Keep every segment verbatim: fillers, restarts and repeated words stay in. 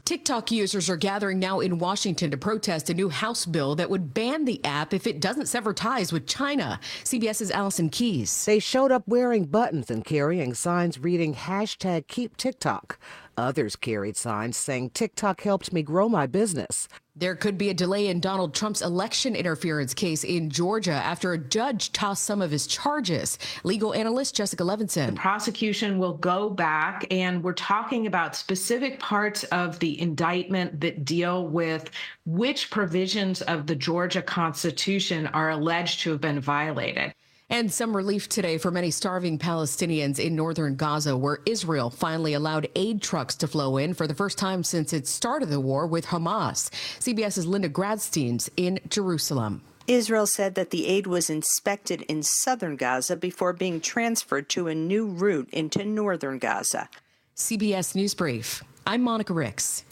TikTok users are gathering now in Washington to protest a new House bill that would ban the app if it doesn't sever ties with China. CBS's Allison Keyes. They showed up wearing buttons and carrying signs reading hashtag Keep TikTok. Others carried signs saying TikTok helped me grow my business. There could be a delay in Donald Trump's election interference case in Georgia after a judge tossed some of his charges. Legal analyst Jessica Levinson. The prosecution will go back, and we're talking about specific parts of the indictment that deal with which provisions of the Georgia Constitution are alleged to have been violated. And some relief today for many starving Palestinians in northern Gaza, where Israel finally allowed aid trucks to flow in for the first time since it started the war with Hamas. CBS's Linda Gradstein's in Jerusalem. Israel said that the aid was inspected in southern Gaza before being transferred to a new route into northern Gaza. C B S News Brief. I'm Monica Ricks.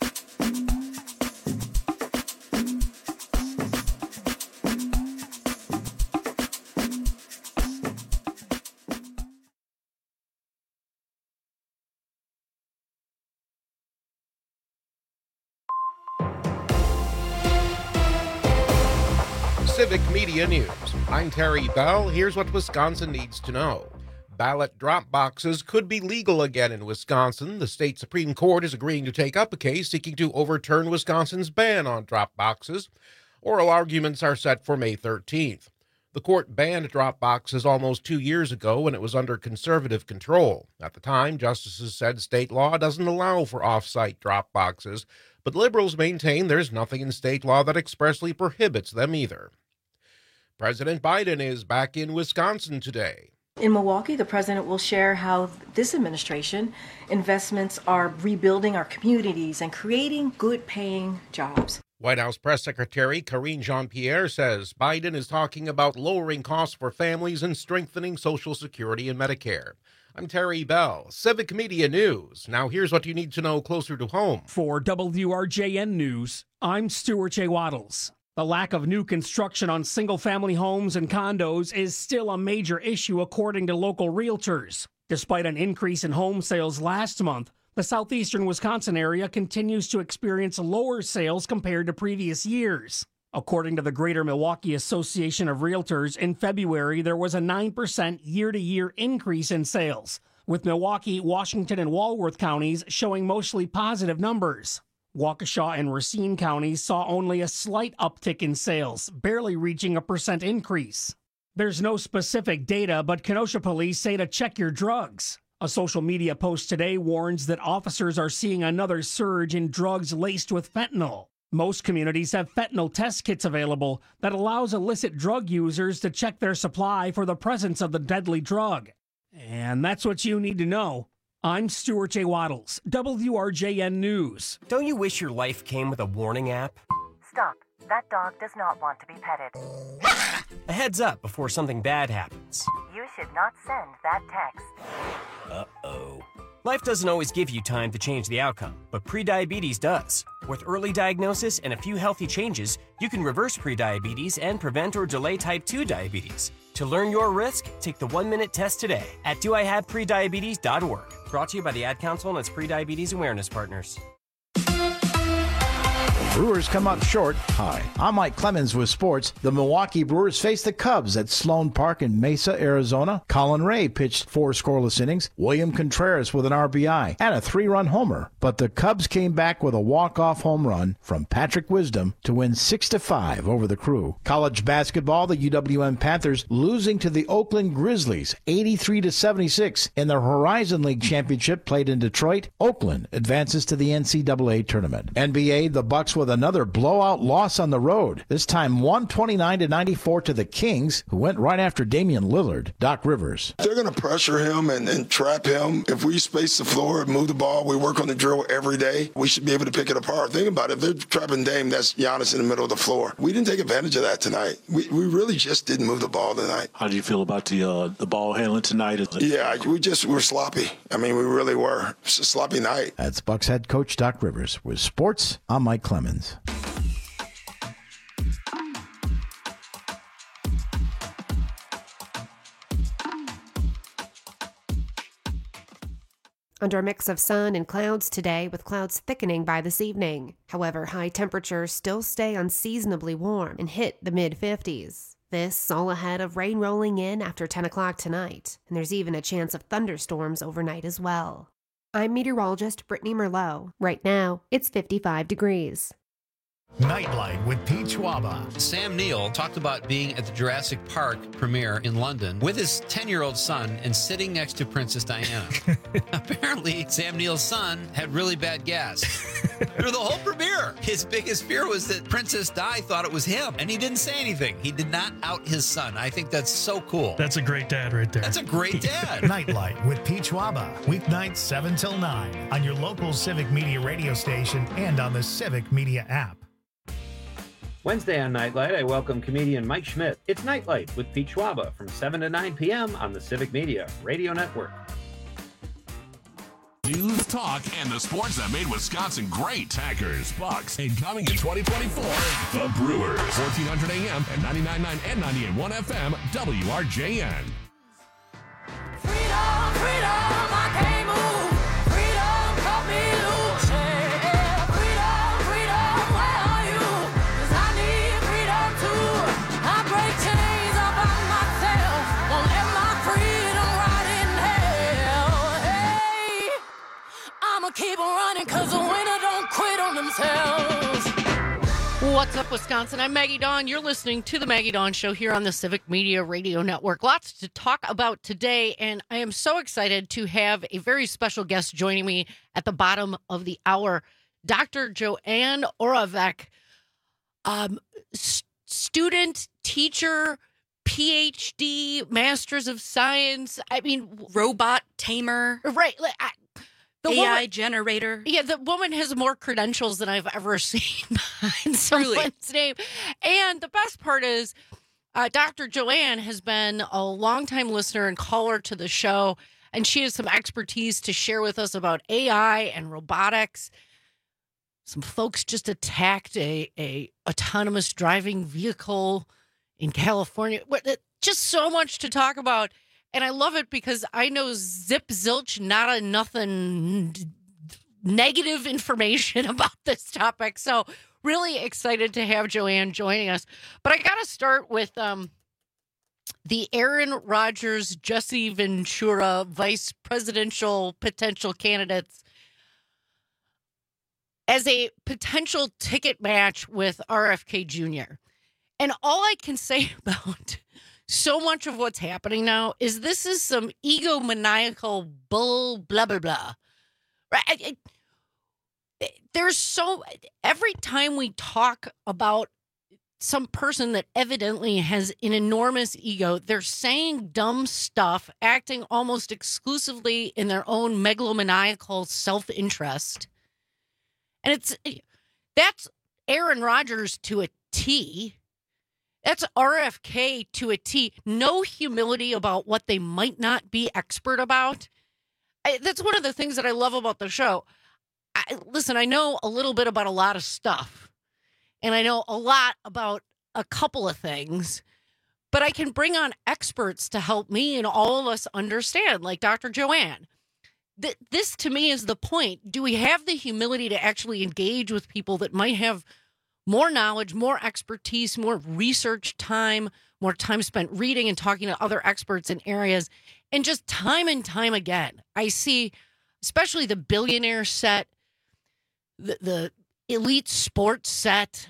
Civic Media News. I'm Terry Bell. Here's what Wisconsin needs to know. Ballot drop boxes could be legal again in Wisconsin. The state Supreme Court is agreeing to take up a case seeking to overturn Wisconsin's ban on drop boxes. Oral arguments are set for May thirteenth. The court banned drop boxes almost two years ago when it was under conservative control. At the time, justices said state law doesn't allow for off-site drop boxes, but liberals maintain there's nothing in state law that expressly prohibits them either. President Biden is back in Wisconsin today. In Milwaukee, the president will share how this administration investments are rebuilding our communities and creating good-paying jobs. White House Press Secretary Karine Jean-Pierre says Biden is talking about lowering costs for families and strengthening Social Security and Medicare. I'm Terry Bell, Civic Media News. Now here's what you need to know closer to home. For W R J N News, I'm Stuart J. Waddles. The lack of new construction on single-family homes and condos is still a major issue according to local realtors. Despite an increase in home sales last month, the southeastern Wisconsin area continues to experience lower sales compared to previous years. According to the Greater Milwaukee Association of Realtors, in February there was a nine percent year-to-year increase in sales, with Milwaukee, Washington, and Walworth counties showing mostly positive numbers. Waukesha and Racine counties saw only a slight uptick in sales, barely reaching a percent increase. There's no specific data, but Kenosha police say to check your drugs. A social media post today warns that officers are seeing another surge in drugs laced with fentanyl. Most communities have fentanyl test kits available that allows illicit drug users to check their supply for the presence of the deadly drug. And that's what you need to know. I'm Stuart J. Waddles, W R J N News. Don't you wish your life came with a warning app? Stop. That dog does not want to be petted. A heads up before something bad happens. You should not send that text. Uh-oh. Life doesn't always give you time to change the outcome, but prediabetes does. With early diagnosis and a few healthy changes, you can reverse prediabetes and prevent or delay type two diabetes. To learn your risk, take the one-minute test today at do I have prediabetes dot org. Brought to you by the Ad Council and its prediabetes awareness partners. Brewers come up short. Hi, I'm Mike Clemens with sports. The Milwaukee Brewers face the Cubs at Sloan Park in Mesa, Arizona. Colin Ray pitched four scoreless innings. William Contreras with an R B I and a three-run homer. But the Cubs came back with a walk-off home run from Patrick Wisdom to win six to five over the Crew. College basketball, the U W M Panthers losing to the Oakland Grizzlies eighty-three to seventy-six in the Horizon League Championship played in Detroit. Oakland advances to the N C double A tournament. N B A, the Bucks with another blowout loss on the road, this time one twenty-nine to ninety-four to the Kings, who went right after Damian Lillard. Doc Rivers. They're going to pressure him and, and trap him. If we space the floor and move the ball, we work on the drill every day, we should be able to pick it apart. Think about it. If they're trapping Dame, that's Giannis in the middle of the floor. We didn't take advantage of that tonight. We we really just didn't move the ball tonight. How do you feel about the uh, the ball handling tonight? Yeah, we just were sloppy. I mean, we really were. It's a sloppy night. That's Bucks head coach Doc Rivers. With sports, I'm Mike Clemens. under a mix of sun and clouds today, with clouds thickening by this evening. However, high temperatures still stay unseasonably warm and hit the mid-fifties. This all ahead of rain rolling in after ten o'clock tonight, and there's even a chance of thunderstorms overnight as well. I'm meteorologist Brittany Merlot. Right now, it's fifty-five degrees. Nightlight with Pete Schwaba. Sam Neill talked about being at the Jurassic Park premiere in London with his ten-year-old son and sitting next to Princess Diana. Apparently, Sam Neill's son had really bad gas through the whole premiere. His biggest fear was that Princess Di thought it was him, and he didn't say anything. He did not out his son. I think that's so cool. That's a great dad right there. That's a great dad. Nightlight with Pete Schwaba. Weeknights seven till nine on your local Civic Media radio station and on the Civic Media app. Wednesday on Nightlight, I welcome comedian Mike Schmidt. It's Nightlight with Pete Schwaba from seven to nine p.m. on the Civic Media Radio Network. News, talk, and the sports that made Wisconsin great. Packers, Bucks, and coming in twenty twenty-four, the Brewers. fourteen hundred A M and ninety-nine point nine and ninety-eight point one F M, W R J N. Freedom, freedom, I can't move. Freedom, cut me loose. Yeah. Freedom, freedom, where are you? 'Cause I need freedom too. I break chains up on myself. Won't let my freedom rot in hell. Hey, I'ma keep on running 'cause the winner don't quit on themselves. What's up, Wisconsin? I'm Maggie Dawn. You're listening to the Maggie Dawn Show here on the Civic Media Radio Network. Lots to talk about today, and I am so excited to have a very special guest joining me at the bottom of the hour, Doctor Joanne Oravec, um, st- student, teacher, P H D, Masters of Science. I mean, robot tamer, right? Like, I, The A I woman, generator. Yeah, the woman has more credentials than I've ever seen behind someone's name. And the best part is uh, Doctor Joanne has been a longtime listener and caller to the show, and she has some expertise to share with us about A I and robotics. Some folks just attacked a, a autonomous driving vehicle in California. Just so much to talk about. And I love it because I know zip zilch, not a nothing negative information about this topic. So really excited to have Joanne joining us. But I got to start with um, the Aaron Rodgers, Jesse Ventura vice presidential potential candidates as a potential ticket match with R F K Junior And all I can say about so much of what's happening now is this is some egomaniacal bull, blah, blah, blah. Right? There's so, every time we talk about some person that evidently has an enormous ego, they're saying dumb stuff, acting almost exclusively in their own megalomaniacal self-interest. And it's, that's Aaron Rodgers to a T. That's R F K to a T. No humility about what they might not be expert about. I, that's one of the things that I love about the show. I, listen, I know a little bit about a lot of stuff, and I know a lot about a couple of things, but I can bring on experts to help me and all of us understand, like Doctor Joanne. Th- this, to me, is the point. Do we have the humility to actually engage with people that might have more knowledge, more expertise, more research time, more time spent reading and talking to other experts in areas. And just time and time again, I see, especially the billionaire set, the, the elite sports set,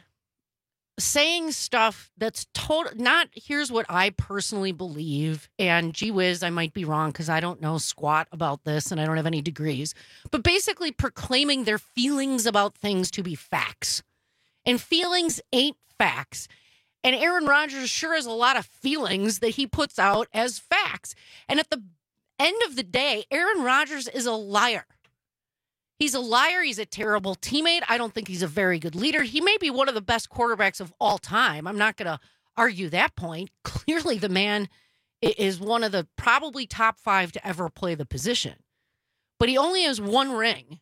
saying stuff that's total, not here's what I personally believe. And gee whiz, I might be wrong because I don't know squat about this and I don't have any degrees. But basically proclaiming their feelings about things to be facts. And feelings ain't facts. And Aaron Rodgers sure has a lot of feelings that he puts out as facts. And at the end of the day, Aaron Rodgers is a liar. He's a liar. He's a terrible teammate. I don't think he's a very good leader. He may be one of the best quarterbacks of all time. I'm not going to argue that point. Clearly, the man is one of the probably top five to ever play the position. But he only has one ring,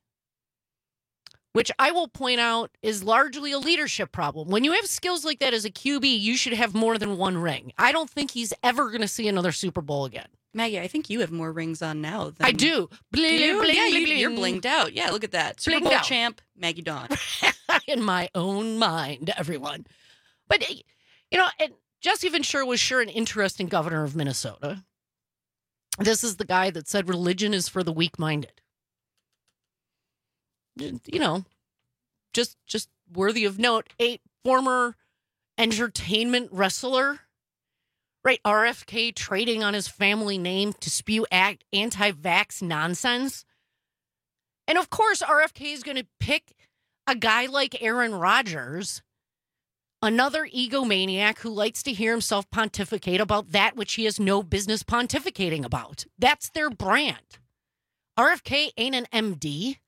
which I will point out is largely a leadership problem. When you have skills like that as a Q B, you should have more than one ring. I don't think he's ever going to see another Super Bowl again. Maggie, I think you have more rings on now than I do. Bling, Do you? bling, yeah, bling, you, you're bling. blinged out. Yeah, look at that. Super Blinged Bowl out. champ, Maggie Dawn. In my own mind, everyone. But, you know, and Jesse Ventura was sure an interesting governor of Minnesota. This is the guy that said religion is for the weak-minded. You know, just just worthy of note, a former entertainment wrestler, right? R F K trading on his family name to spew act anti-vax nonsense. And of course, R F K is going to pick a guy like Aaron Rodgers, another egomaniac who likes to hear himself pontificate about that which he has no business pontificating about. That's their brand. R F K ain't an M D.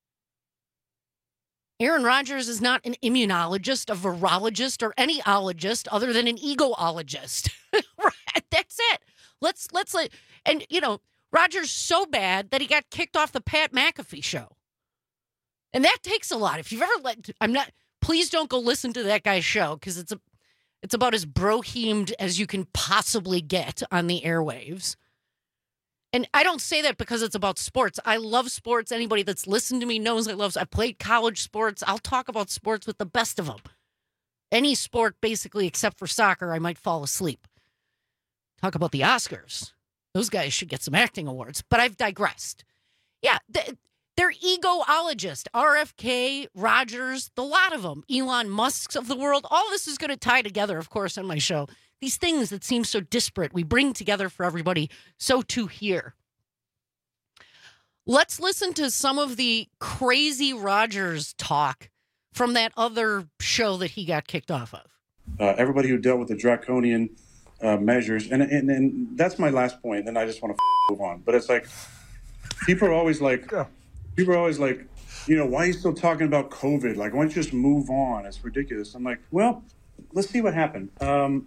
Aaron Rodgers is not an immunologist, a virologist, or any ologist other than an egoologist. Right, that's it. Let's let's let and you know Rodgers so bad that he got kicked off the Pat McAfee show, and that takes a lot. If you've ever let, I'm not. Please don't go listen to that guy's show because it's a, it's about as brohemed as you can possibly get on the airwaves. And I don't say that because it's about sports. I love sports. Anybody that's listened to me knows I love. I played college sports. I'll talk about sports with the best of them. Any sport, basically, except for soccer, I might fall asleep. Talk about the Oscars. Those guys should get some acting awards. But I've digressed. Yeah, they're egoologists. R F K, Rodgers, the lot of them. Elon Musk's of the world. All this is going to tie together, of course, on my show. These things that seem so disparate, we bring together for everybody, so too here. Let's listen to some of the crazy Rodgers talk from that other show that he got kicked off of. Uh, everybody who dealt with the draconian uh, measures, and, and and that's my last point, then I just want to move on. But it's like, people are always like, people are always like, you know, why are you still talking about COVID? Like, why don't you just move on? It's ridiculous. I'm like, well, let's see what happened. Um,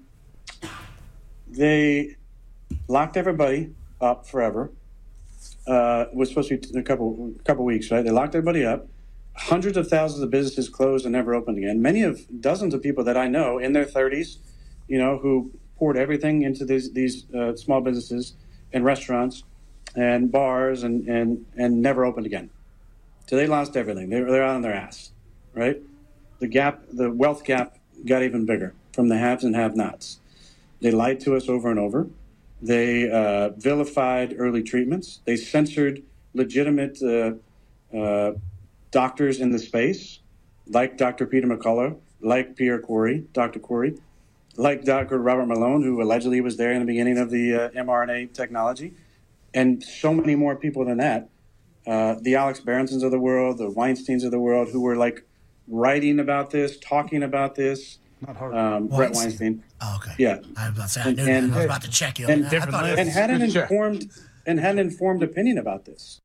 They locked everybody up forever. Uh, it was supposed to be a couple a couple weeks, right? They locked everybody up. Hundreds of thousands of businesses closed and never opened again. Many of dozens of people that I know in their thirties, you know, who poured everything into these these uh, small businesses and restaurants and bars and, and, and never opened again. So they lost everything. They're, they're out on their ass, right? The gap, the wealth gap got even bigger from the haves and have-nots. They lied to us over and over. They uh, vilified early treatments. They censored legitimate uh, uh, doctors in the space, like Doctor Peter McCullough, like Pierre Corey, Doctor Corey, like Doctor Robert Malone, who allegedly was there in the beginning of the uh, mRNA technology, and so many more people than that. Uh, the Alex Berensons of the world, the Weinsteins of the world, who were like writing about this, talking about this. Not hard. Um, Brett Weinstein. Oh, okay. Yeah. I was about to say, I, And- knew and- that. I was about to check you. And, I thought it and was- had an informed and had an informed opinion about this.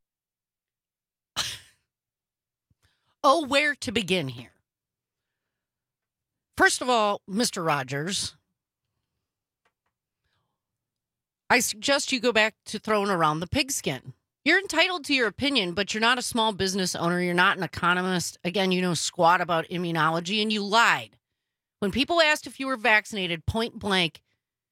Oh, where to begin here? First of all, Mister Rodgers, I suggest you go back to throwing around the pigskin. You're entitled to your opinion, but you're not a small business owner. You're not an economist. Again, you know squat about immunology, and you lied. When people asked if you were vaccinated, point blank,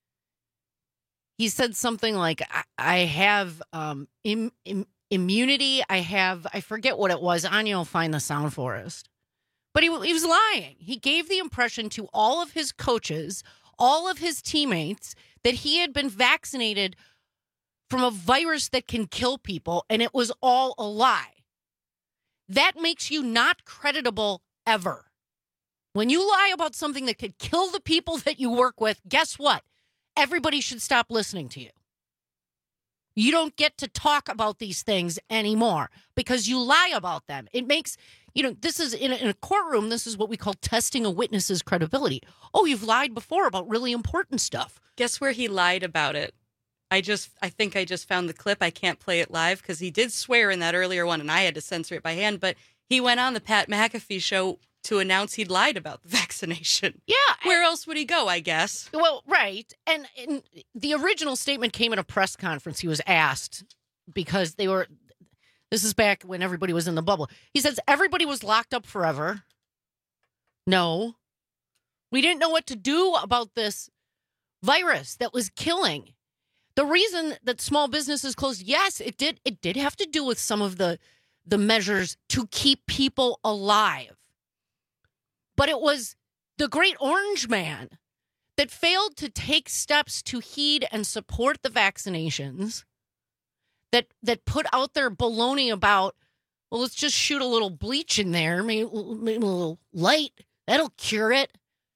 he said something like, I, I have um, im, im, immunity. I have, I forget what it was. Anya will find the sound for us. But he, he was lying. He gave the impression to all of his coaches, all of his teammates, that he had been vaccinated from a virus that can kill people, and it was all a lie. That makes you not creditable ever. When you lie about something that could kill the people that you work with, guess what? Everybody should stop listening to you. You don't get to talk about these things anymore because you lie about them. It makes, you know, this is in a, in a courtroom, this is what we call testing a witness's credibility. Oh, you've lied before about really important stuff. Guess where he lied about it? I just, I think I just found the clip. I can't play it live because he did swear in that earlier one and I had to censor it by hand. But he went on the Pat McAfee show to announce he'd lied about the vaccination. Yeah. Where else would he go, I guess? Well, right. And, and the original statement came at a press conference. He was asked because they were, this is back when everybody was in the bubble. He says, everybody was locked up forever. No. We didn't know what to do about this virus that was killing. The reason that small businesses closed, yes, it did. It did have to do with some of the the measures to keep people alive. But it was the great orange man that failed to take steps to heed and support the vaccinations, that that put out their baloney about, well, let's just shoot a little bleach in there, maybe, maybe a little light, that'll cure it.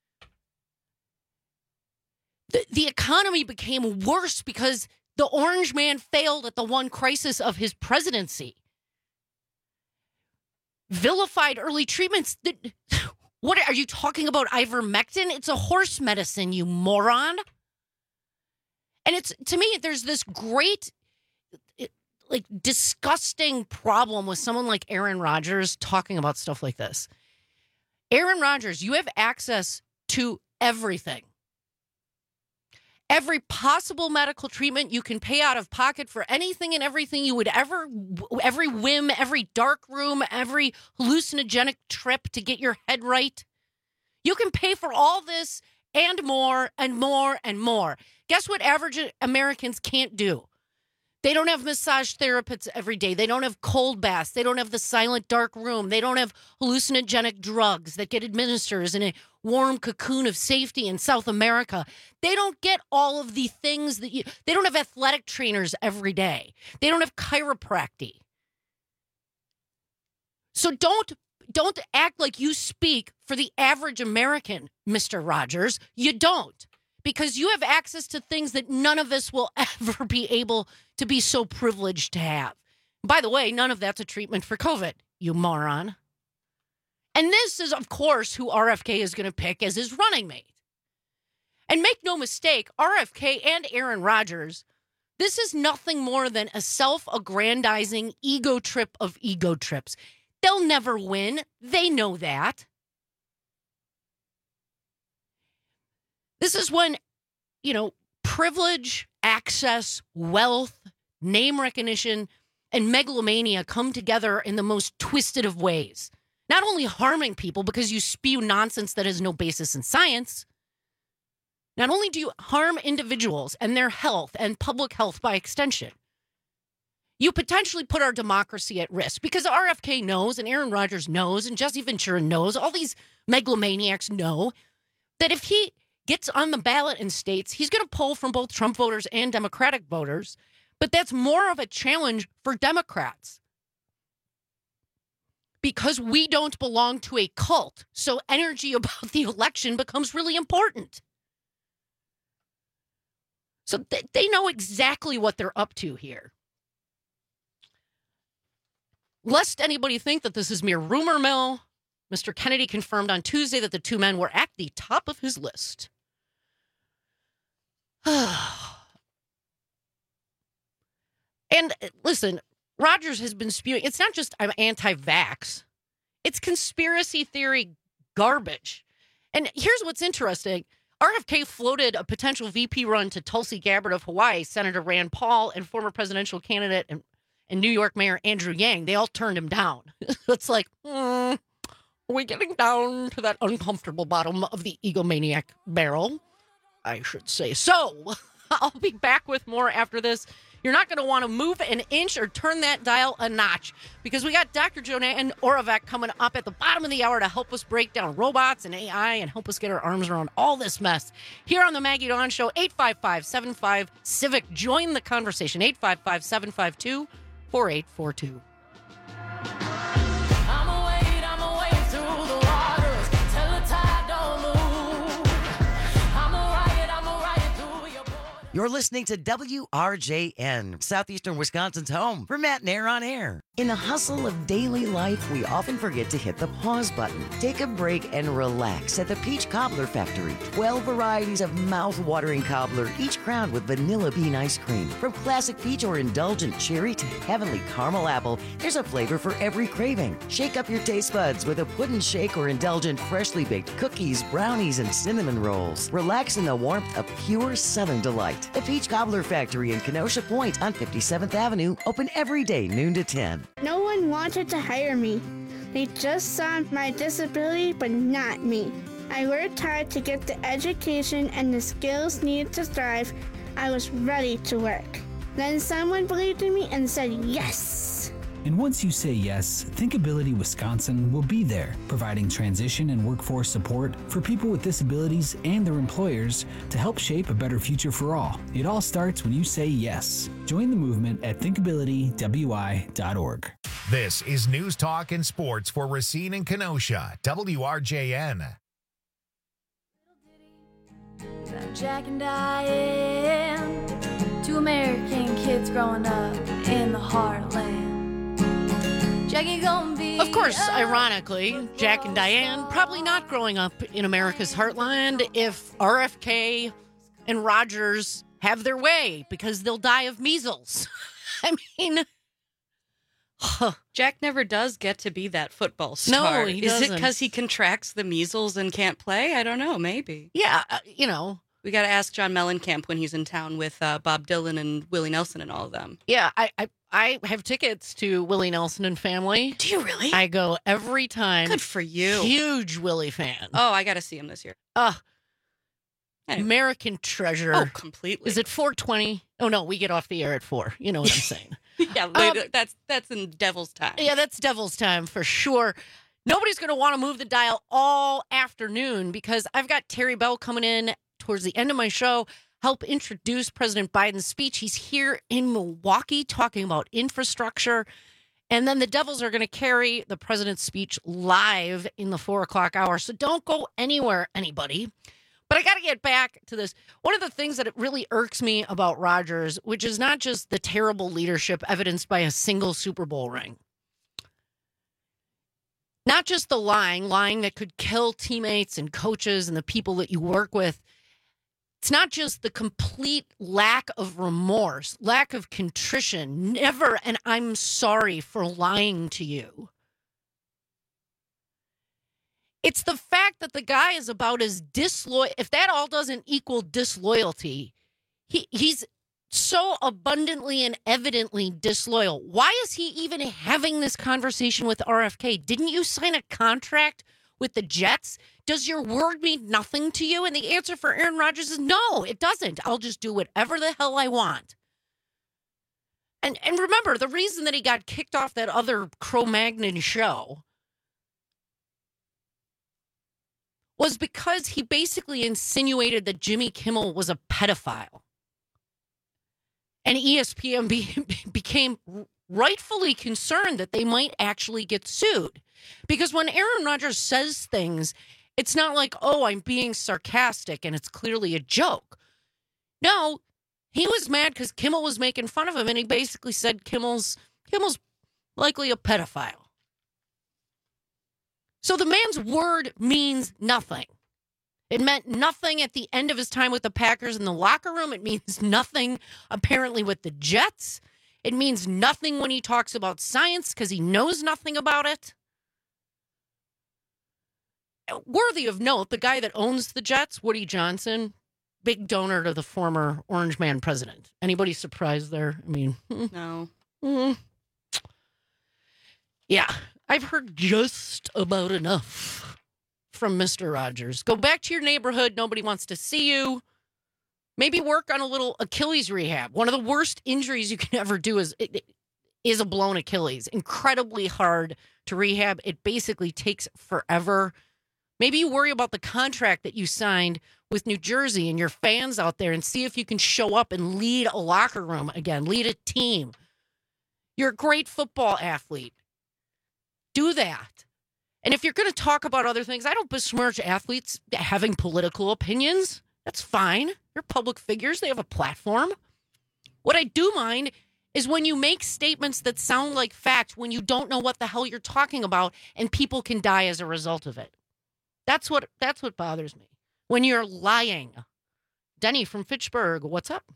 The, the economy became worse because the orange man failed at the one crisis of his presidency. Vilified early treatments. What are you talking about? Ivermectin? It's a horse medicine, you moron. And it's, to me, there's this great, like, disgusting problem with someone like Aaron Rodgers talking about stuff like this. Aaron Rodgers, you have access to everything. Every possible medical treatment you can pay out of pocket for anything and everything you would ever, every whim, every dark room, every hallucinogenic trip to get your head right. You can pay for all this and more and more and more. Guess what average Americans can't do? They don't have massage therapists every day. They don't have cold baths. They don't have the silent dark room. They don't have hallucinogenic drugs that get administered in a warm cocoon of safety in South America. They don't get all of the things that you, they don't have athletic trainers every day. They don't have chiropractic. So don't, don't act like you speak for the average American, Mister Rogers. You don't. Because you have access to things that none of us will ever be able to be so privileged to have. By the way, none of that's a treatment for COVID, you moron. And this is, of course, who R F K is going to pick as his running mate. And make no mistake, R F K and Aaron Rodgers, this is nothing more than a self-aggrandizing ego trip of ego trips. They'll never win. They know that. This is when, you know, privilege, access, wealth, name recognition, and megalomania come together in the most twisted of ways. Not only harming people because you spew nonsense that has no basis in science, not only do you harm individuals and their health and public health by extension, you potentially put our democracy at risk because R F K knows and Aaron Rodgers knows and Jesse Ventura knows, all these megalomaniacs know that if he gets on the ballot in states, he's going to pull from both Trump voters and Democratic voters. But that's more of a challenge for Democrats because we don't belong to a cult. So energy about the election becomes really important. So th- they know exactly what they're up to here. Lest anybody think that this is mere rumor mill, Mister Kennedy confirmed on Tuesday that the two men were at the top of his list. And listen, Rodgers has been spewing. It's not just I'm anti-vax. It's conspiracy theory garbage. And here's what's interesting. R F K floated a potential V P run to Tulsi Gabbard of Hawaii, Senator Rand Paul, and former presidential candidate and, and New York Mayor Andrew Yang. They all turned him down. It's like, hmm. Are we getting down to that uncomfortable bottom of the egomaniac barrel? I should say so. I'll be back with more after this. You're not going to want to move an inch or turn that dial a notch because we got Doctor Joanne Oravec coming up at the bottom of the hour to help us break down robots and A I and help us get our arms around all this mess. Here on the Maggie Dawn Show, eight five five, seven five, CIVIC. Join the conversation, eight five five, seven five two, four eight four two. You're listening to W R J N, Southeastern Wisconsin's home for Matt Nair on Air. In the hustle of daily life, we often forget to hit the pause button. Take a break and relax at the Peach Cobbler Factory. twelve varieties of mouth-watering cobbler, each crowned with vanilla bean ice cream. From classic peach or indulgent cherry to heavenly caramel apple, there's a flavor for every craving. Shake up your taste buds with a pudding shake or indulgent freshly baked cookies, brownies, and cinnamon rolls. Relax in the warmth of pure Southern delight. The Peach Cobbler Factory in Kenosha Point on fifty-seventh Avenue, open every day, noon to ten. No one wanted to hire me. They just saw my disability, but not me. I worked hard to get the education and the skills needed to thrive. I was ready to work. Then someone believed in me and said yes. And once you say yes, Thinkability Wisconsin will be there, providing transition and workforce support for people with disabilities and their employers to help shape a better future for all. It all starts when you say yes. Join the movement at thinkability w i dot org. This is News Talk and Sports for Racine and Kenosha, W R J N. Jack and Diane, two American kids growing up in the heartland. Jackie gonna be Of course, ironically, Jack and Diane probably not growing up in America's heartland if R F K and Rogers have their way, because they'll die of measles. I mean, Jack never does get to be that football star. No, he Is doesn't. it because he contracts the measles and can't play? I don't know. Maybe. Yeah, uh, you know. We got to ask John Mellencamp when he's in town with uh, Bob Dylan and Willie Nelson and all of them. Yeah, I, I I have tickets to Willie Nelson and family. Do you really? I go every time. Good for you. Huge Willie fan. Oh, I got to see him this year. Uh, Anyway. American treasure. Oh, completely. Is it four twenty? Oh, no, we get off the air at four. You know what I'm saying. yeah, Um, later, that's that's in Devil's time. Yeah, that's devil's time for sure. Nobody's going to want to move the dial all afternoon because I've got Terry Bell coming in towards the end of my show, help introduce President Biden's speech. He's here in Milwaukee talking about infrastructure. And then the Devils are going to carry the president's speech live in the four o'clock hour. So don't go anywhere, anybody. But I got to get back to this. One of the things that it really irks me about Rogers, which is not just the terrible leadership evidenced by a single Super Bowl ring, not just the lying, lying that could kill teammates and coaches and the people that you work with. It's not just the complete lack of remorse, lack of contrition, never, and I'm sorry for lying to you. It's the fact that the guy is about as disloyal. If that all doesn't equal disloyalty, he, he's so abundantly and evidently disloyal. Why is he even having this conversation with R F K? Didn't you sign a contract with the Jets? Does your word mean nothing to you? And the answer for Aaron Rodgers is no, it doesn't. I'll just do whatever the hell I want. And and remember, the reason that he got kicked off that other Cro-Magnon show was because he basically insinuated that Jimmy Kimmel was a pedophile. And E S P N be, became rightfully concerned that they might actually get sued. Because when Aaron Rodgers says things, it's not like, oh, I'm being sarcastic and it's clearly a joke. No, he was mad because Kimmel was making fun of him, and he basically said Kimmel's Kimmel's likely a pedophile. So the man's word means nothing. It meant nothing at the end of his time with the Packers in the locker room. It means nothing, apparently, with the Jets. It means nothing when he talks about science because he knows nothing about it. Worthy of note, the guy that owns the Jets, Woody Johnson, big donor to the former Orange Man president. Anybody surprised there? I mean, no. Mm, yeah, I've heard just about enough from Mister Rogers. Go back to your neighborhood. Nobody wants to see you. Maybe work on a little Achilles rehab. One of the worst injuries you can ever do is is a blown Achilles. Incredibly hard to rehab. It basically takes forever. Maybe you worry about the contract that you signed with New Jersey and your fans out there and see if you can show up and lead a locker room again, lead a team. You're a great football athlete. Do that. And if you're going to talk about other things, I don't besmirch athletes having political opinions. That's fine. They're public figures. They have a platform. What I do mind is when you make statements that sound like fact when you don't know what the hell you're talking about and people can die as a result of it. That's what that's what bothers me. When you're lying. Denny from Fitchburg, what's up?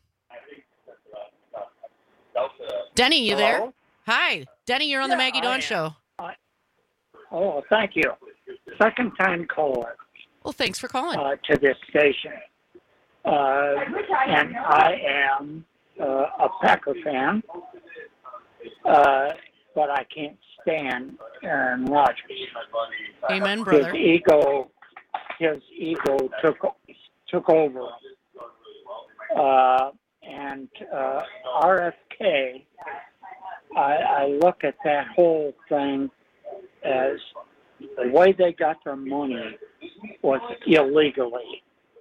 Denny, you there? Hello? Hi. Denny, you're on the Yeah, Maggie I Dawn am. Show. I, oh, thank you. Second time caller Well, thanks for calling. uh, to this station. Uh, and I am uh, a Packer fan, uh, but I can't stand Aaron Rodgers. Amen, brother. His ego, his ego took took over. Uh, and uh, R F K, I, I look at that whole thing as the way they got their money was illegally.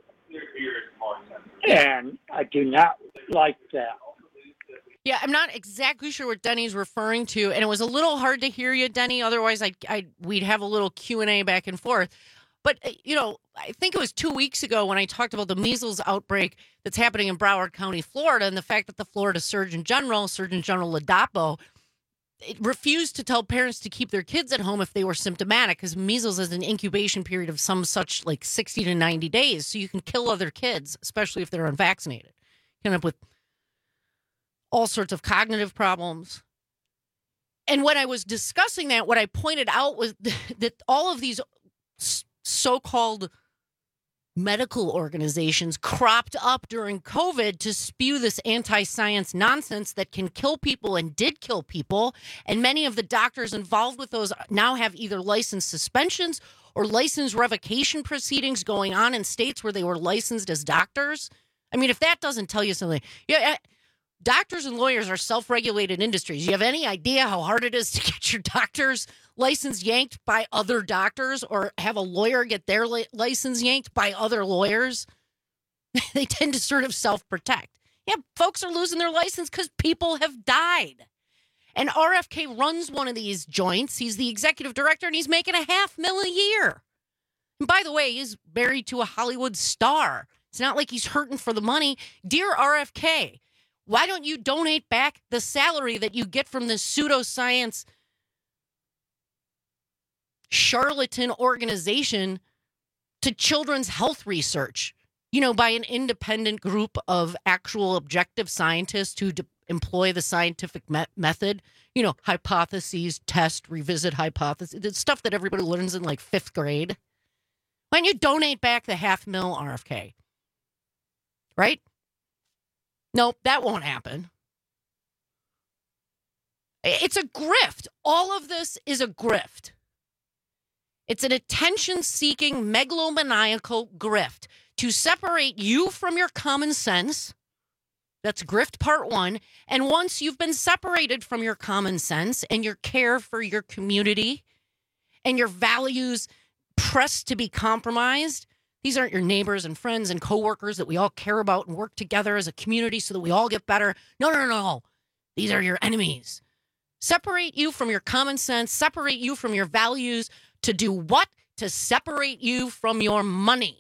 And I do not like that. Yeah, I'm not exactly sure what Denny's referring to, and it was a little hard to hear you, Denny. Otherwise, I, I we'd have a little Q and A back and forth. But, you know, I think it was two weeks ago when I talked about the measles outbreak that's happening in Broward County, Florida, and the fact that the Florida Surgeon General, Surgeon General Ladapo, refused to tell parents to keep their kids at home if they were symptomatic, because measles has an incubation period of some such like sixty to ninety days. So you can kill other kids, especially if they're unvaccinated. You end up with all sorts of cognitive problems. And when I was discussing that, what I pointed out was that all of these so-called medical organizations cropped up during COVID to spew this anti-science nonsense that can kill people and did kill people. And many of the doctors involved with those now have either license suspensions or license revocation proceedings going on in states where they were licensed as doctors. I mean, if that doesn't tell you something, yeah. Doctors and lawyers are self-regulated industries. You have any idea how hard it is to get your doctor's license yanked by other doctors or have a lawyer get their li- license yanked by other lawyers? They tend to sort of self-protect. Yeah, folks are losing their license because people have died. And R F K runs one of these joints. He's the executive director, and he's making a half mil a year. And by the way, he's married to a Hollywood star. It's not like he's hurting for the money. Dear R F K, why don't you donate back the salary that you get from this pseudoscience charlatan organization to children's health research, you know, by an independent group of actual objective scientists who de- employ the scientific me- method, you know, hypotheses, test, revisit hypotheses, the stuff that everybody learns in like fifth grade. Why don't you donate back the half mil, R F K? Right? Nope, that won't happen. It's a grift. All of this is a grift. It's an attention-seeking, megalomaniacal grift to separate you from your common sense. That's grift part one. And once you've been separated from your common sense and your care for your community and your values pressed to be compromised, these aren't your neighbors and friends and coworkers that we all care about and work together as a community so that we all get better. No, no, no. These are your enemies. Separate you from your common sense, separate you from your values to do what? To separate you from your money.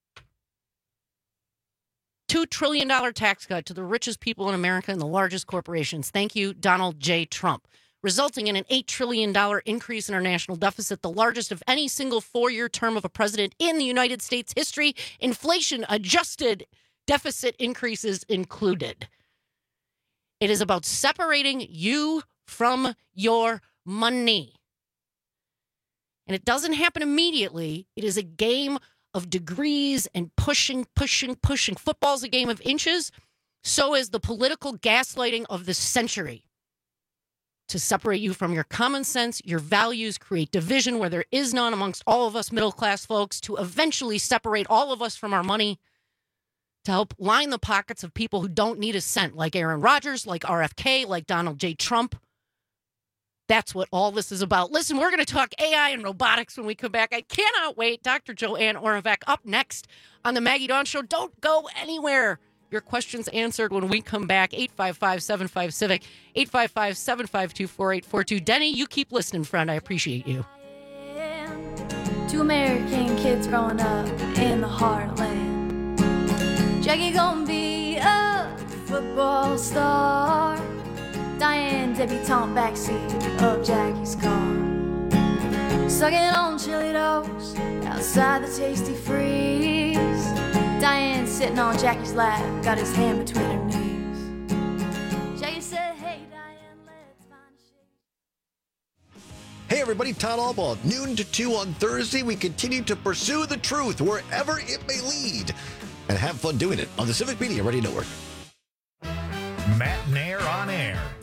two trillion dollars tax cut to the richest people in America and the largest corporations. Thank you, Donald J. Trump. Resulting in an eight trillion dollars increase in our national deficit, the largest of any single four-year term of a president in the United States history, inflation-adjusted deficit increases included. It is about separating you from your money. And it doesn't happen immediately. It is a game of degrees and pushing, pushing, pushing. Football's a game of inches. So is the political gaslighting of the century. To separate you from your common sense, your values, create division where there is none amongst all of us middle-class folks, to eventually separate all of us from our money, to help line the pockets of people who don't need a cent, like Aaron Rodgers, like R F K, like Donald J. Trump. That's what all this is about. Listen, we're going to talk A I and robotics when we come back. I cannot wait. Doctor Joanne Oravec up next on the Maggie Dawn Show. Don't go anywhere. Your questions answered when we come back. eight five five, seven five, civic, eight five five, seven five two, four eight four two. Denny, you keep listening, friend. I appreciate you. Two American kids growing up in the heartland. Jackie gonna be a football star. Diane debutante backseat of Jackie's car. Sucking on chili dogs outside the tasty freeze. Diane sitting on Jackie's lap, got his hand between her knees. Jackie said, hey, Diane, let's find a shade. Hey, everybody, Todd Albaugh. Noon to two on Thursday, we continue to pursue the truth wherever it may lead. And have fun doing it on the Civic Media Radio Network. Matt Nair on air.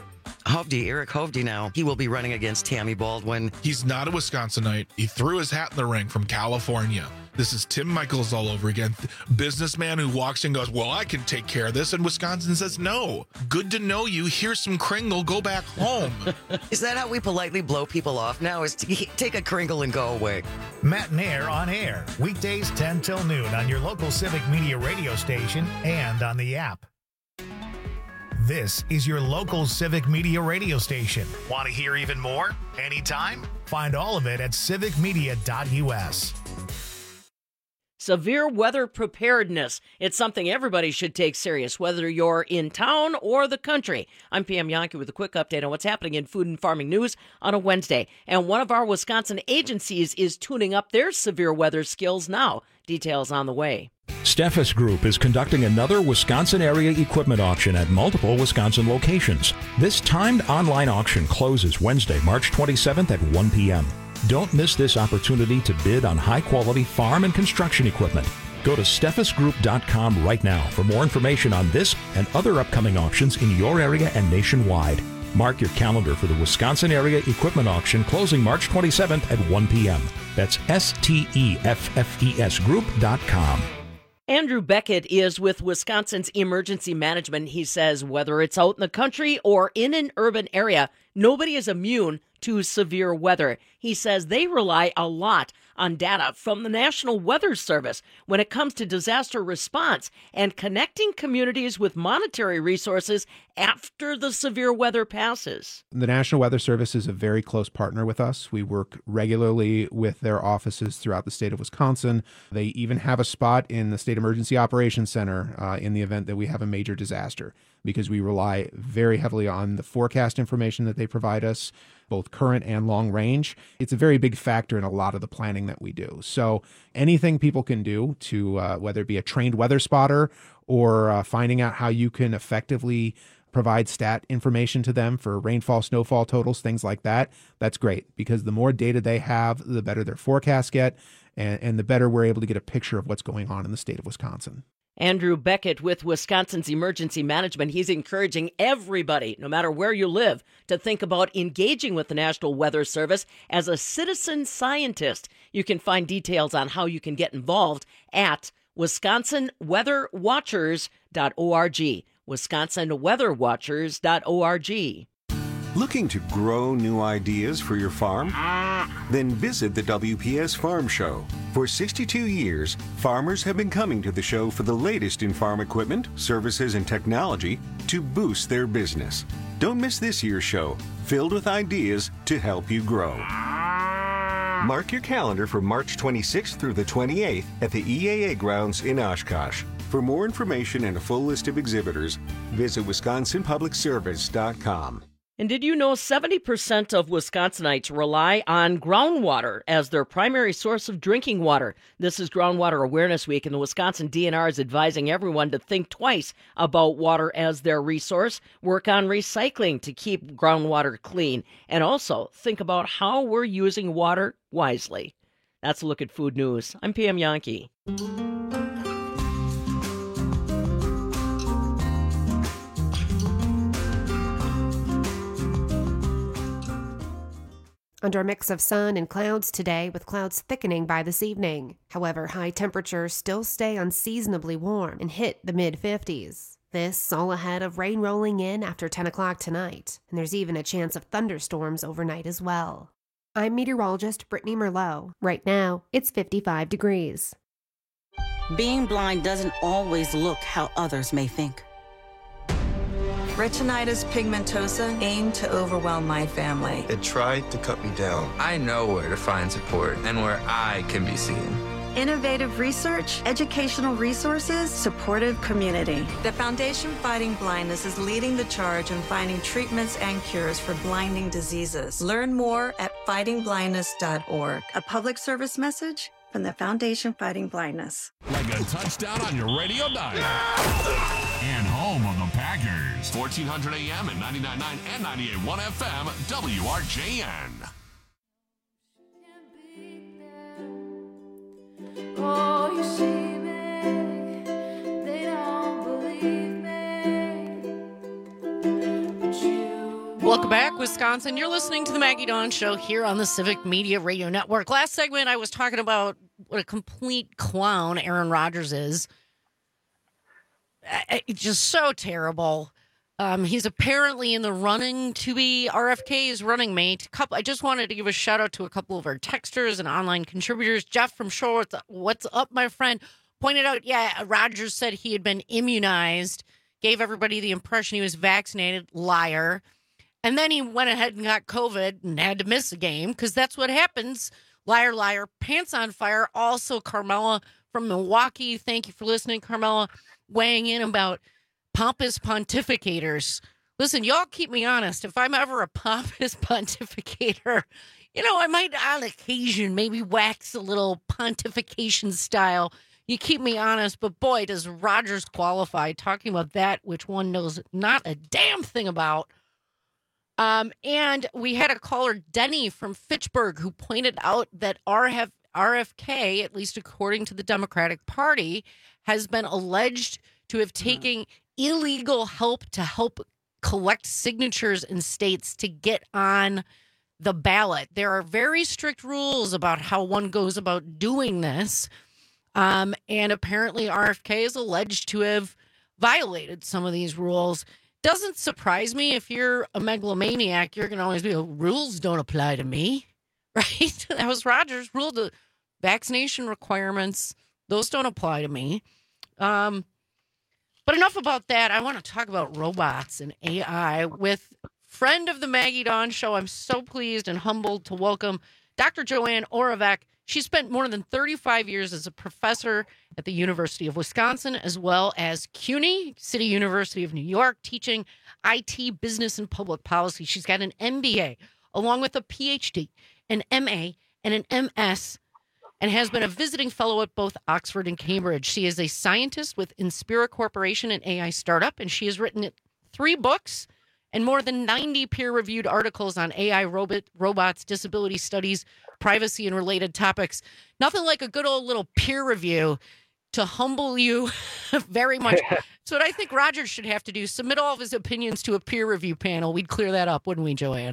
Hovde, Eric Hovde now. He will be running against Tammy Baldwin. He's not a Wisconsinite. He threw his hat in the ring from California. This is Tim Michaels all over again. Businessman who walks in and goes, well, I can take care of this. And Wisconsin says, no. Good to know you. Here's some Kringle. Go back home. Is that how we politely blow people off now? Is to take a Kringle and go away? Matt Nair on air. Weekdays ten till noon on your local Civic Media radio station and on the app. This is your local Civic Media radio station. Want to hear even more? Anytime? Find all of it at civic media dot u s. Severe weather preparedness. It's something everybody should take serious, whether you're in town or the country. I'm Pam Yankee with a quick update on what's happening in food and farming news on a Wednesday. And one of our Wisconsin agencies is tuning up their severe weather skills now. Details on the way. Steffes Group is conducting another Wisconsin area equipment auction at multiple Wisconsin locations. This timed online auction closes Wednesday, March twenty-seventh at one p.m. Don't miss this opportunity to bid on high-quality farm and construction equipment. Go to steffes group dot com right now for more information on this and other upcoming auctions in your area and nationwide. Mark your calendar for the Wisconsin Area Equipment Auction closing March twenty-seventh at one p.m. That's S T E F F E S group dot com. Andrew Beckett is with Wisconsin's Emergency Management. He says whether it's out in the country or in an urban area, nobody is immune to severe weather. He says they rely a lot on data from the National Weather Service when it comes to disaster response and connecting communities with monetary resources after the severe weather passes. The National Weather Service is a very close partner with us. We work regularly with their offices throughout the state of Wisconsin. They even have a spot in the State Emergency Operations Center uh, in the event that we have a major disaster, because we rely very heavily on the forecast information that they provide us, both current and long range. It's a very big factor in a lot of the planning that we do. So anything people can do to, uh, whether it be a trained weather spotter or uh, finding out how you can effectively provide stat information to them for rainfall, snowfall totals, things like that, that's great, because the more data they have, the better their forecasts get, and, and the better we're able to get a picture of what's going on in the state of Wisconsin. Andrew Beckett with Wisconsin's Emergency Management. He's encouraging everybody, no matter where you live, to think about engaging with the National Weather Service as a citizen scientist. You can find details on how you can get involved at wisconsin weather watchers dot org. wisconsin weather watchers dot org. Looking to grow new ideas for your farm? Then visit the W P S Farm Show. For sixty-two years, farmers have been coming to the show for the latest in farm equipment, services, and technology to boost their business. Don't miss this year's show, filled with ideas to help you grow. Mark your calendar for March twenty-sixth through the twenty-eighth at the E A A grounds in Oshkosh. For more information and a full list of exhibitors, visit wisconsin public service dot com. And did you know seventy percent of Wisconsinites rely on groundwater as their primary source of drinking water? This is Groundwater Awareness Week, and the Wisconsin D N R is advising everyone to think twice about water as their resource. Work on recycling to keep groundwater clean, and also think about how we're using water wisely. That's a look at food news. I'm Pam Yankee. Under a mix of sun and clouds today, with clouds thickening by this evening. However, high temperatures still stay unseasonably warm and hit the mid fifties. This all ahead of rain rolling in after ten o'clock tonight, and there's even a chance of thunderstorms overnight as well. I'm meteorologist Brittany Merlot. Right now, it's fifty-five degrees. Being blind doesn't always look how others may think. Retinitis pigmentosa aimed to overwhelm my family. It tried to cut me down. I know where to find support and where I can be seen. Innovative research, educational resources, supportive community. The Foundation Fighting Blindness is leading the charge in finding treatments and cures for blinding diseases. Learn more at fighting blindness dot org. A public service message from the Foundation Fighting Blindness. Like a touchdown on your radio dial. And home of the Packers. fourteen hundred A M and ninety-nine point nine and ninety-eight point one F M, W R J N. Oh, you see me, they don't believe me. But you Welcome Wisconsin. You're listening to the Maggie Dawn Show here on the Civic Media Radio Network. Last segment, I was talking about what a complete clown Aaron Rodgers is. It's just so terrible. Um, he's apparently in the running to be R F K's running mate. Couple, I just wanted to give a shout out to a couple of our texters and online contributors. Jeff from Shore, what's up, what's up, my friend? Pointed out, yeah, Rodgers said he had been immunized, gave everybody the impression he was vaccinated. Liar. And then he went ahead and got COVID and had to miss a game because that's what happens. Liar, liar, pants on fire. Also, Carmela from Milwaukee. Thank you for listening, Carmela, weighing in about pompous pontificators. Listen, y'all keep me honest. If I'm ever a pompous pontificator, you know, I might on occasion maybe wax a little pontification style. You keep me honest, but boy, does Rodgers qualify talking about that, which one knows not a damn thing about. Um, and we had a caller, Denny from Fitchburg, who pointed out that R F K, at least according to the Democratic Party, has been alleged to have taken illegal help to help collect signatures in states to get on the ballot. There are very strict rules about how one goes about doing this. Um, and apparently R F K is alleged to have violated some of these rules. Doesn't surprise me. If you're a megalomaniac, you're going to always be, oh, rules don't apply to me, right? That was Rodgers. Rule the vaccination requirements. Those don't apply to me. Um, but enough about that. I want to talk about robots and A I with friend of the Maggie Dawn Show. I'm so pleased and humbled to welcome Doctor Joanne Oravec. She spent more than thirty-five years as a professor at the University of Wisconsin, as well as CUNY, City University of New York, teaching I T, business, and public policy. She's got an M B A, along with a P H D, an M A, and an M S, and has been a visiting fellow at both Oxford and Cambridge. She is a scientist with Inspira Corporation, an A I startup, and she has written three books and more than ninety peer-reviewed articles on A I, robot, robots, disability studies, privacy, and related topics. Nothing like a good old little peer review to humble you very much. So what I think Rodgers should have to do, submit all of his opinions to a peer review panel. We'd clear that up, wouldn't we, Joanne?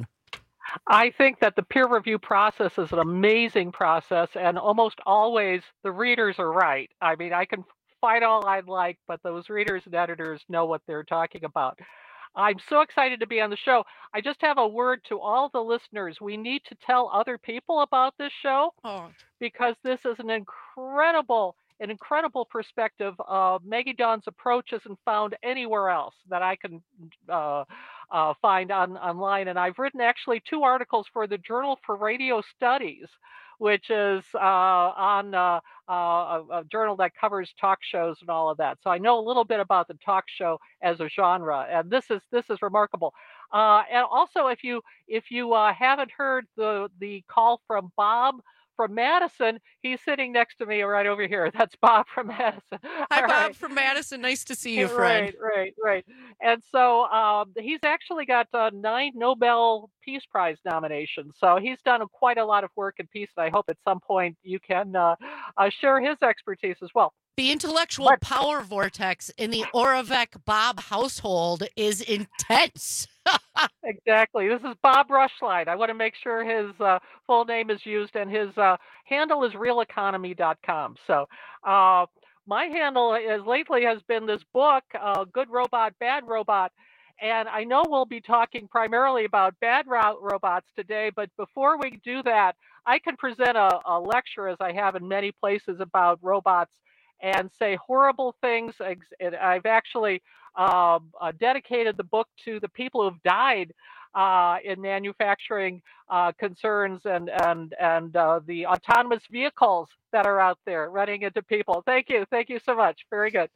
I think that the peer review process is an amazing process, and almost always the readers are right. I mean, I can fight all I'd like, but those readers and editors know what they're talking about. I'm so excited to be on the show. I just have a word to all the listeners. We need to tell other people about this show oh. because this is an incredible, an incredible perspective. Uh, Maggie Dawn's approach isn't found anywhere else that I can uh, uh, find on online. And I've written actually two articles for the Journal for Radio Studies, which is uh, on uh, uh, a, a journal that covers talk shows and all of that. So I know a little bit about the talk show as a genre, and this is this is remarkable. Uh, and also, if you if you uh, haven't heard the the call from Bob from Madison, he's sitting next to me right over here. That's Bob from Madison. Hi, All Bob right. from Madison. Nice to see you, friend. Right, right, right. And so um, he's actually got uh, nine Nobel Peace Prize nominations. So he's done quite a lot of work in peace, and I hope at some point you can uh, uh, share his expertise as well. The intellectual but, power vortex in the Oravec Bob household is intense. Exactly. This is Bob Rushline. I want to make sure his uh, full name is used, and his uh, handle is real economy dot com. So uh, my handle is lately has been this book, uh, Good Robot, Bad Robot. And I know we'll be talking primarily about bad ro- robots today, but before we do that, I can present a, a lecture, as I have in many places, about robots and say horrible things. I've actually uh, uh, dedicated the book to the people who've died uh, in manufacturing uh, concerns and and and uh, the autonomous vehicles that are out there running into people. Thank you, thank you so much. Very good.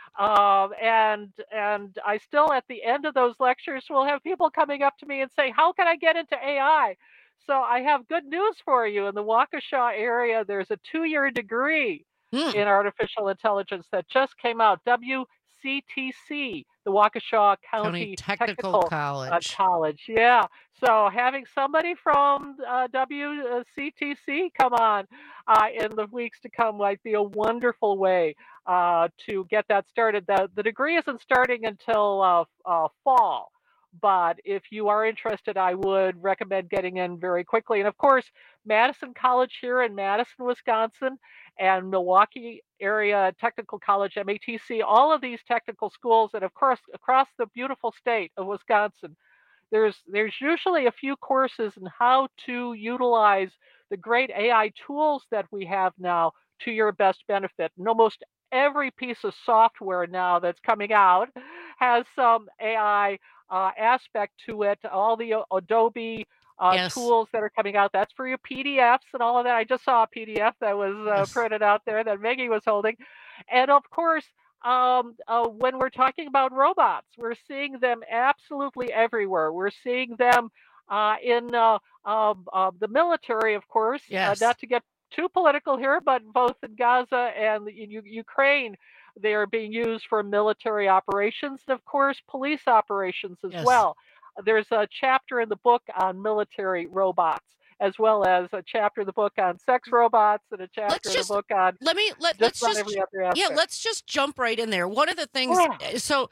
Um, and and I still, at the end of those lectures, will have people coming up to me and say, "How can I get into A I?" So I have good news for you. In the Waukesha area, there's a two-year degree in artificial intelligence that just came out, W C T C, the Waukesha County, County Technical, Technical College. Uh, College, yeah. So having somebody from uh, W C T C come on uh, in the weeks to come might be a wonderful way uh, to get that started. The, the degree isn't starting until uh, uh, fall, But if you are interested, I would recommend getting in very quickly. And of course, Madison College here in Madison, Wisconsin, and Milwaukee Area Technical College, M A T C, all of these technical schools, and of course, across the beautiful state of Wisconsin, there's there's usually a few courses in how to utilize the great A I tools that we have now to your best benefit. And almost every piece of software now that's coming out has some A I uh, aspect to it. All the Adobe uh, Yes. tools that are coming out, that's for your P D Fs and all of that. I just saw a P D F that was uh, Yes. printed out there that Maggie was holding. And of course, um, uh, when we're talking about robots, we're seeing them absolutely everywhere. We're seeing them uh, in uh, um, uh, the military, of course, Yes. uh, not to get too political here, but both in Gaza and in U- Ukraine, they are being used for military operations and, of course, police operations as Yes. well. There's a chapter in the book on military robots, as well as a chapter in the book on sex robots and a chapter Let's in just the book on let me let just let's about just every other yeah aspect. let's just jump right in there. One of the things, Yeah. so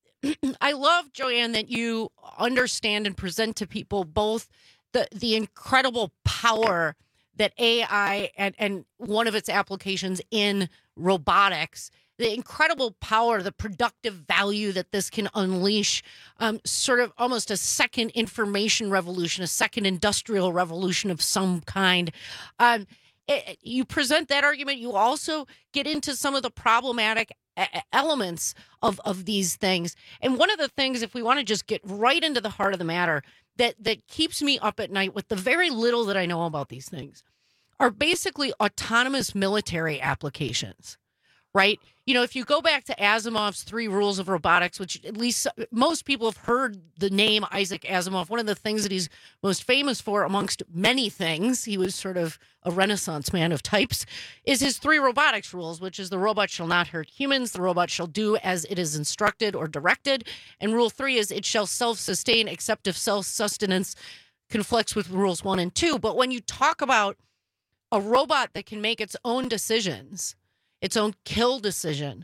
I love, Joanne, that you understand and present to people both the the incredible power that A I and and one of its applications in robotics, the incredible power, the productive value that this can unleash, um, sort of almost a second information revolution, a second industrial revolution of some kind. Um, it- you present that argument. You also get into some of the problematic e- elements of, of these things. And one of the things, if we want to just get right into the heart of the matter, that, that keeps me up at night with the very little that I know about these things, are basically autonomous military applications, right? You know, if you go back to Asimov's Three Rules of Robotics, which at least most people have heard the name Isaac Asimov, one of the things that he's most famous for, amongst many things, he was sort of a Renaissance man of types, is his three robotics rules, which is the robot shall not hurt humans, the robot shall do as it is instructed or directed, and rule three is it shall self-sustain except if self-sustenance conflicts with rules one and two. But when you talk about a robot that can make its own decisions, its own kill decision,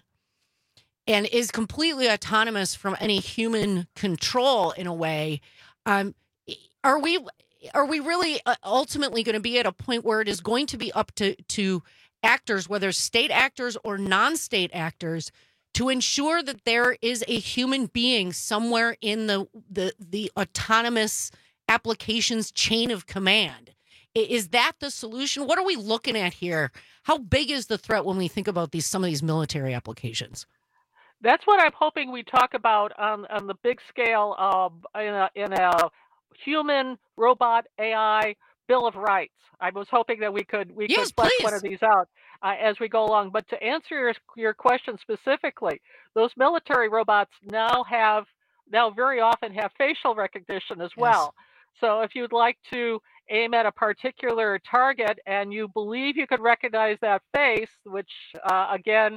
and is completely autonomous from any human control in a way, um, are we are we really uh, ultimately going to be at a point where it is going to be up to to actors, whether state actors or non-state actors, to ensure that there is a human being somewhere in the the, the autonomous applications chain of command? I- Is that the solution? What are we looking at here? How big is the threat when we think about these some of these military applications? That's what I'm hoping we talk about on, on the big scale of in a, in a human robot A I Bill of Rights. I was hoping that we could we Yes, could flesh one please. of these out uh, as we go along. But to answer your your question specifically, those military robots now have now very often have facial recognition as well. So if you'd like to aim at a particular target and you believe you could recognize that face, which uh, again,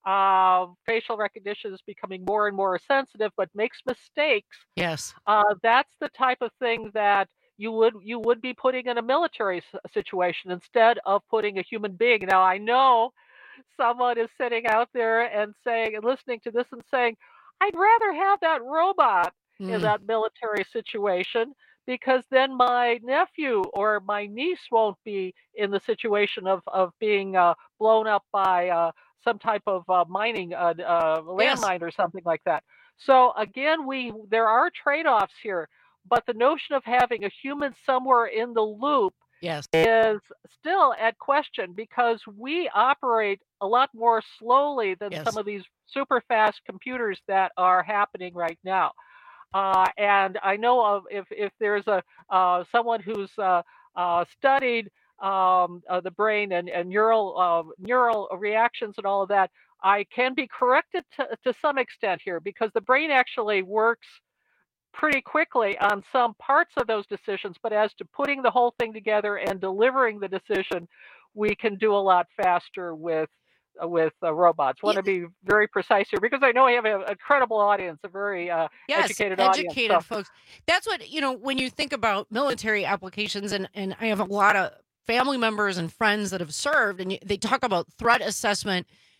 uh, facial recognition is becoming more and more sensitive, but makes mistakes. Yes. Uh, that's the type of thing that you would you would be putting in a military s- situation instead of putting a human being. Now I know someone is sitting out there and saying and listening to this and saying, I'd rather have that robot in Mm. that military situation because then my nephew or my niece won't be in the situation of of being uh, blown up by uh, some type of uh, mining uh, uh, Yes. landmine or something like that. So again, we there are trade-offs here, but the notion of having a human somewhere in the loop Yes. is still at question because we operate a lot more slowly than Yes. some of these super fast computers that are happening right now. Uh, and I know of if if there's a uh, someone who's uh, uh, studied um, uh, the brain and, and neural uh, neural reactions and all of that, I can be corrected to, to some extent here because the brain actually works pretty quickly on some parts of those decisions, but as to putting the whole thing together and delivering the decision, we can do a lot faster with uh, with uh, robots. Want to be very precise here because I know I have a, a credible audience, a very uh, Yes, educated, educated audience. So, folks. That's what, you know, when you think about military applications, and, and I have a lot of family members and friends that have served, and you, they talk about threat assessment.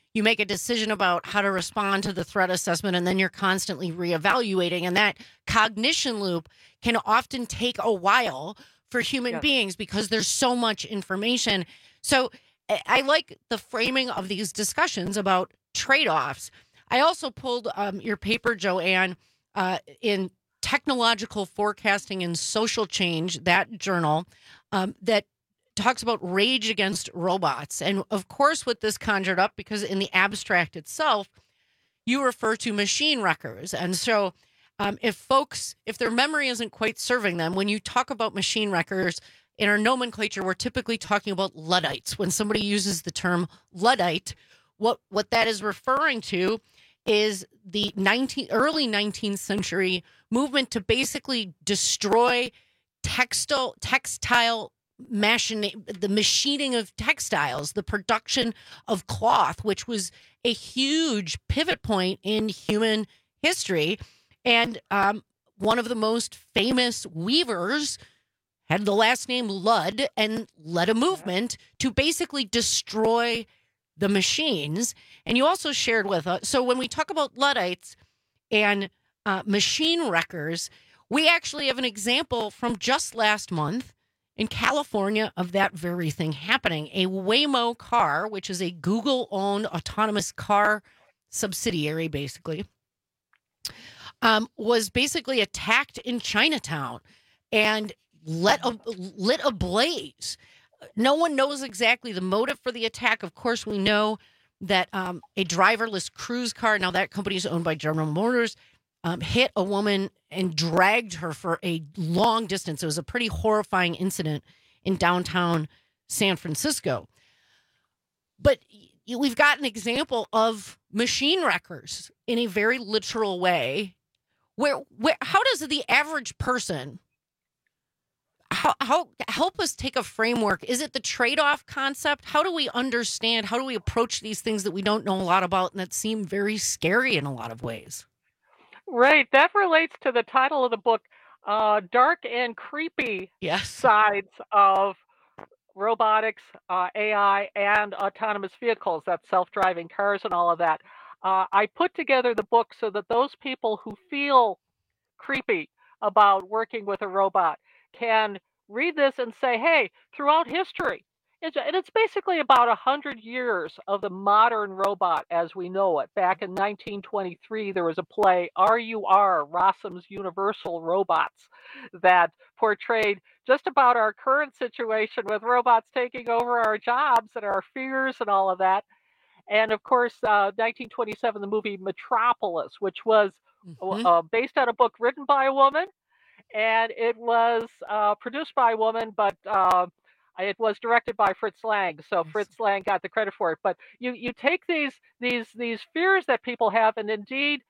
you make a decision about how to respond to the threat assessment, and then you're constantly reevaluating. And that cognition loop can often take a while for human Yes. beings because there's so much information. So I I like the framing of these discussions about trade-offs. I also pulled um, your paper, Joanne, uh, in Technological Forecasting and Social Change, that journal, um, that talks about rage against robots. And of course, what this conjured up, because in the abstract itself, you refer to machine wreckers. And so um, if folks, if their memory isn't quite serving them, when you talk about machine wreckers, in our nomenclature, we're typically talking about Luddites. When somebody uses the term Luddite, what, what that is referring to is the nineteen, early nineteenth century movement to basically destroy textile, textile machine, the machining of textiles, the production of cloth, which was a huge pivot point in human history. And um, one of the most famous weavers had the last name Ludd and led a movement to basically destroy the machines. And you also shared with us, so when we talk about Luddites and uh, machine wreckers, we actually have an example from just last month in California of that very thing happening. A Waymo car, which is a Google-owned autonomous car subsidiary, basically, um, was basically attacked in Chinatown and let a, lit ablaze. No one knows exactly the motive for the attack. Of course, we know that um, a driverless cruise car, now that company is owned by General Motors, um, hit a woman and dragged her for a long distance. It was a pretty horrifying incident in downtown San Francisco. But we've got an example of machine wreckers in a very literal way. Where, where, how does the average person, how, how help us take a framework? Is it the trade-off concept? How do we understand? How do we approach these things that we don't know a lot about and that seem very scary in a lot of ways? Right. That relates to the title of the book, uh, Dark and Creepy Yes. Sides of Robotics, uh, A I, and Autonomous Vehicles. That's self-driving cars and all of that. Uh, I put together the book so that those people who feel creepy about working with a robot can read this and say, hey, throughout history, it's, and it's basically about one hundred years of the modern robot as we know it. Back in nineteen twenty-three, there was a play, R U R, Rossum's Universal Robots, that portrayed just about our current situation with robots taking over our jobs and our fears and all of that. And of course, uh, nineteen twenty-seven, the movie Metropolis, which was Mhm. uh, based on a book written by a woman, and it was uh, produced by a woman, but uh, it was directed by Fritz Lang. So Fritz Lang got the credit for it. But you you take these these these fears that people have, and indeed,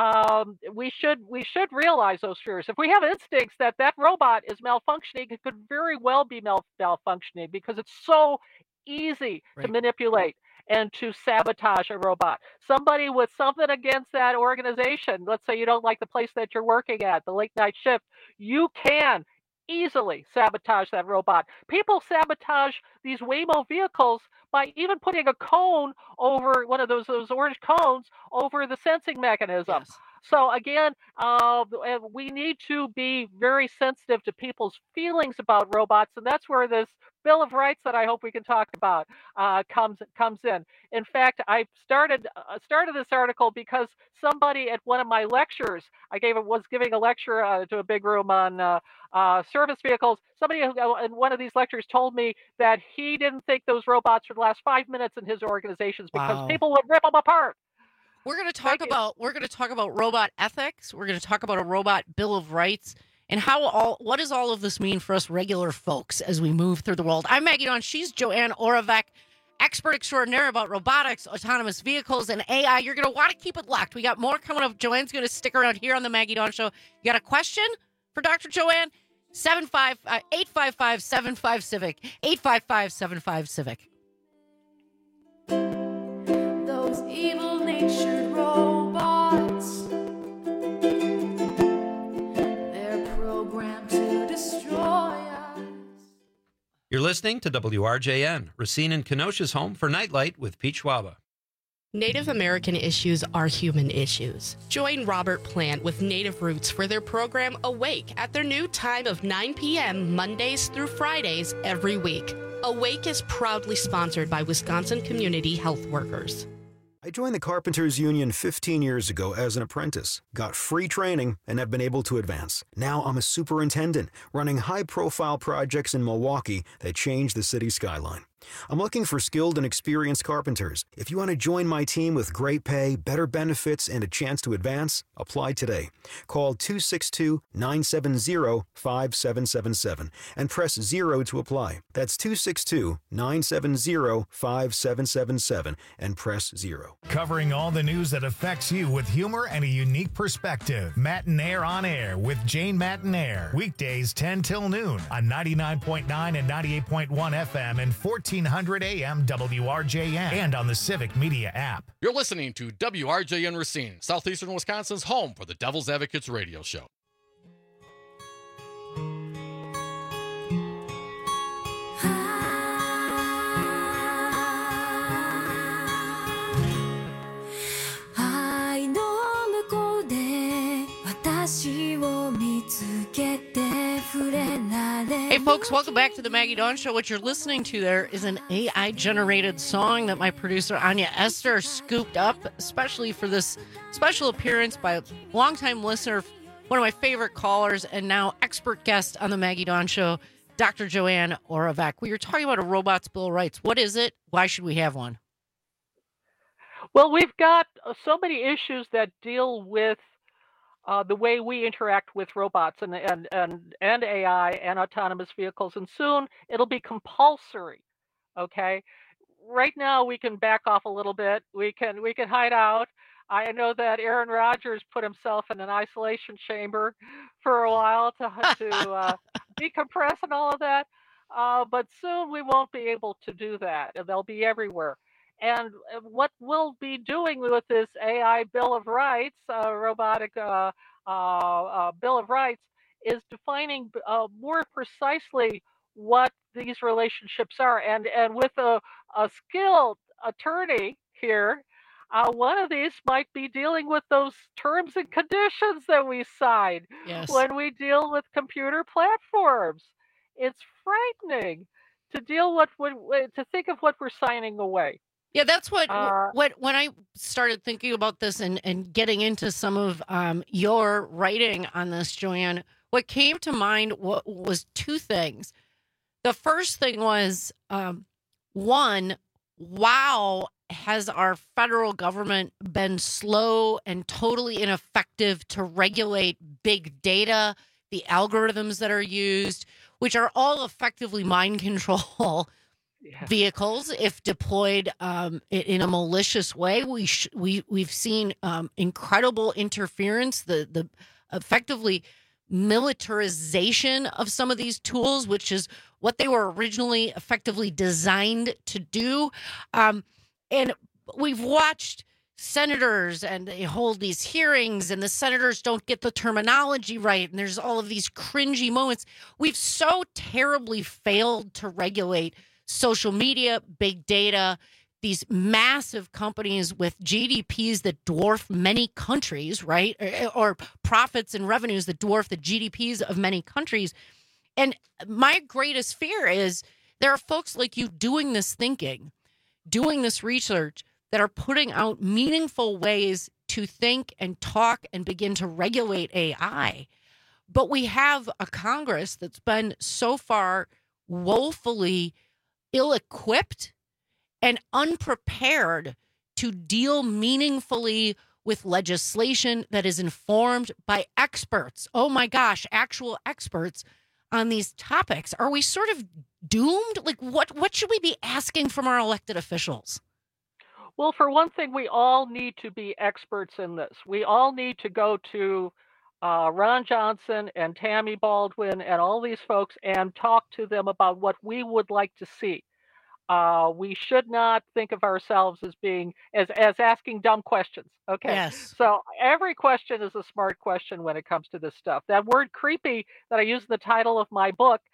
um, we should we should realize those fears. If we have instincts that that robot is malfunctioning, it could very well be mal- malfunctioning because it's so easy to Right. manipulate and to sabotage a robot. Somebody with something against that organization, let's say you don't like the place that you're working at, the late night shift, you can easily sabotage that robot. People sabotage these Waymo vehicles by even putting a cone over one of those those orange cones over the sensing mechanism. Yes. So again, uh, and we need to be very sensitive to people's feelings about robots, and that's where this Bill of Rights that I hope we can talk about uh, comes comes in. In fact, I started uh, started this article because somebody at one of my lectures, I gave was giving a lecture uh, to a big room on uh, uh, service vehicles. Somebody who- in one of these lectures told me that he didn't think those robots would last five minutes in his organizations because Wow. people would rip them apart. We're going to talk about we're going to talk about robot ethics. We're going to talk about a robot bill of rights and how all what does all of this mean for us regular folks as we move through the world. I'm Maggie Dawn. She's Joanne Oravec, expert extraordinaire about robotics, autonomous vehicles, and A I. You're going to want to keep it locked. We got more coming up. Joanne's going to stick around here on the Maggie Dawn Show. You got a question for Doctor Joanne? seven five eight five five seven five Civic eight five five seven five Civic. Those evil-natured robots, they're programmed to destroy us. You're listening to W R J N, Racine and Kenosha's home for Nightlight with Pete Schwaba. Native American issues are human issues. Join Robert Plant with Native Roots for their program Awake at their new time of nine p.m. Mondays through Fridays every week. Awake is proudly sponsored by Wisconsin Community Health Workers. I joined the Carpenters Union fifteen years ago as an apprentice, got free training, and have been able to advance. Now I'm a superintendent, running high-profile projects in Milwaukee that change the city skyline. I'm looking for skilled and experienced carpenters. If you want to join my team with great pay, better benefits, and a chance to advance, apply today. Call two six two, nine seven zero, five seven seven seven and press zero to apply. That's two six two, nine seven zero, five seven seven seven and press zero. Covering all the news that affects you with humor and a unique perspective. Matinaire on Air with Jane Matinaire. Weekdays ten till noon on ninety-nine point nine and ninety-eight point one F M and fourteen hundred A M W R J N and on the Civic Media app. You're listening to W R J N Racine, Southeastern Wisconsin's home for the Devil's Advocates radio show. Hey folks, welcome back to the Maggie Dawn Show. What you're listening to there is an A I-generated song that my producer Anya Esther scooped up, especially for this special appearance by a longtime listener, one of my favorite callers, and now expert guest on the Maggie Dawn Show, Doctor Joanne Oravec. We were talking about a Robots Bill of Rights. What is it? Why should we have one? Well, we've got uh, so many issues that deal with Uh, the way we interact with robots and, and, and, and A I and autonomous vehicles. And soon it'll be compulsory. Okay. Right now we can back off a little bit. We can, we can hide out. I know that Aaron Rodgers put himself in an isolation chamber for a while to, to uh, decompress and all of that. Uh, but soon we won't be able to do that. They'll be everywhere. And what we'll be doing with this A I Bill of Rights, uh, robotic uh, uh, uh, Bill of Rights, is defining uh, more precisely what these relationships are. And and with a, a skilled attorney here, uh, one of these might be dealing with those terms and conditions that we sign Yes. when we deal with computer platforms. It's frightening to deal with, with to think of what we're signing away. Yeah, that's what Uh, what when I started thinking about this and, and getting into some of um, your writing on this, Joanne, what came to mind wa- was two things. The first thing was, um, one, wow, has our federal government been slow and totally ineffective to regulate big data, the algorithms that are used, which are all effectively mind control vehicles if deployed um, in, in a malicious way. We sh- we we've seen um, incredible interference, the the effectively militarization of some of these tools, which is what they were originally effectively designed to do. Um, and we've watched senators and they hold these hearings and the senators don't get the terminology right. And there's all of these cringy moments. We've so terribly failed to regulate social media, big data, these massive companies with G D Ps that dwarf many countries, right? Or, or profits and revenues that dwarf the G D Ps of many countries. And my greatest fear is there are folks like you doing this thinking, doing this research that are putting out meaningful ways to think and talk and begin to regulate A I. But we have a Congress that's been so far woefully ill-equipped and unprepared to deal meaningfully with legislation that is informed by experts. Oh my gosh, actual experts on these topics. Are we sort of doomed? Like, what, what should we be asking from our elected officials? Well, for one thing, we all need to be experts in this. We all need to go to uh, Ron Johnson and Tammy Baldwin and all these folks and talk to them about what we would like to see. Uh, we should not think of ourselves as being as as asking dumb questions. Okay. Yes. So every question is a smart question when it comes to this stuff. That word creepy that I use in the title of my book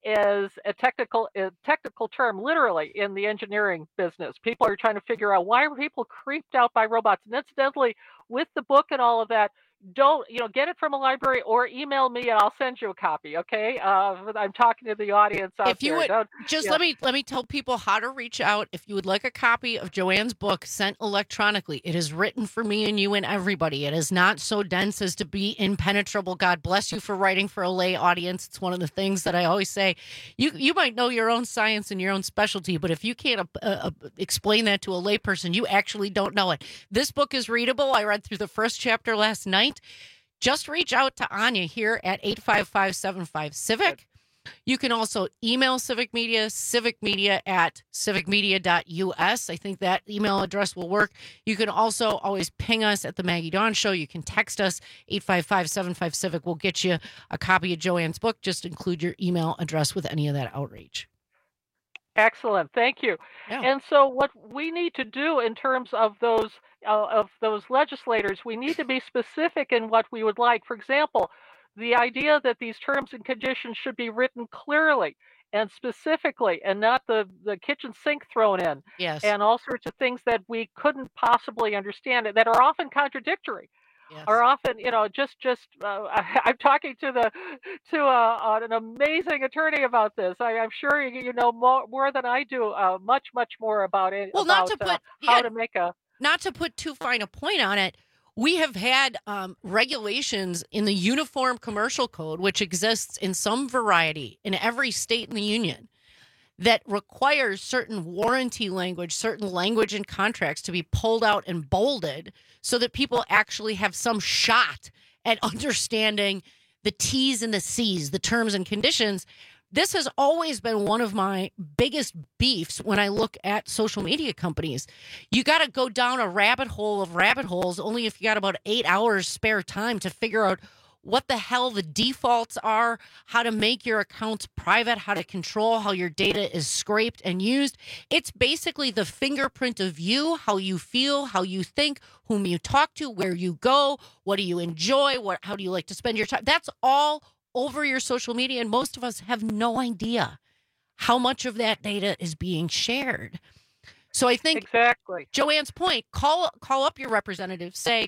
is a technical a technical term, literally, in the engineering business. People are trying to figure out, why are people creeped out by robots? And incidentally, with the book and all of that, don't, you know, get it from a library or email me and I'll send you a copy. Okay. Uh, I'm talking to the audience out If you there. would Don't- just yeah. let me let me tell people how to reach out. If you would like a copy of Joanne's book sent electronically, it is written for me and you and everybody. It is not so dense as to be impenetrable. God bless you for writing for a lay audience. It's one of the things that I always say. You you might know your own science and your own specialty, but if you can't uh, uh, explain that to a lay person, you actually don't know it. This book is readable. I read through the first chapter last night. Just reach out to Anya here at eight five five, seven five, civic. You can also email Civic Media, civicmedia at civicmedia dot U S. I think that email address will work. You can also always ping us at the Maggie Dawn Show. You can text us, eight five five, seven five, civic. We'll get you a copy of Joanne's book. Just include your email address with any of that outreach. Excellent. Thank you. And so what we need to do in terms of those uh, of those legislators, we need to be specific in what we would like. For example, the idea that these terms and conditions should be written clearly and specifically and not the, the kitchen sink thrown in. Yes. And all sorts of things that we couldn't possibly understand that are often contradictory. Yes. Are often, you know, just just. Uh, I, I'm talking to the to uh, an amazing attorney about this. I, I'm sure you, you know more, more than I do. Uh, much much more about it. Well, about, not to uh, put how yeah, to make a. Not to put too fine a point on it, we have had um, regulations in the Uniform Commercial Code, which exists in some variety in every state in the union, that requires certain warranty language, certain language in contracts to be pulled out and bolded so that people actually have some shot at understanding the T's and the C's, the terms and conditions. This has always been one of my biggest beefs when I look at social media companies. You got to go down a rabbit hole of rabbit holes only if you got about eight hours spare time to figure out what the hell the defaults are, how to make your accounts private, how to control how your data is scraped and used. It's basically the fingerprint of you, how you feel, how you think, whom you talk to, where you go, what do you enjoy, what, how do you like to spend your time. That's all over your social media, and most of us have no idea how much of that data is being shared. So I think exactly Joanne's point, call call up your representative, say,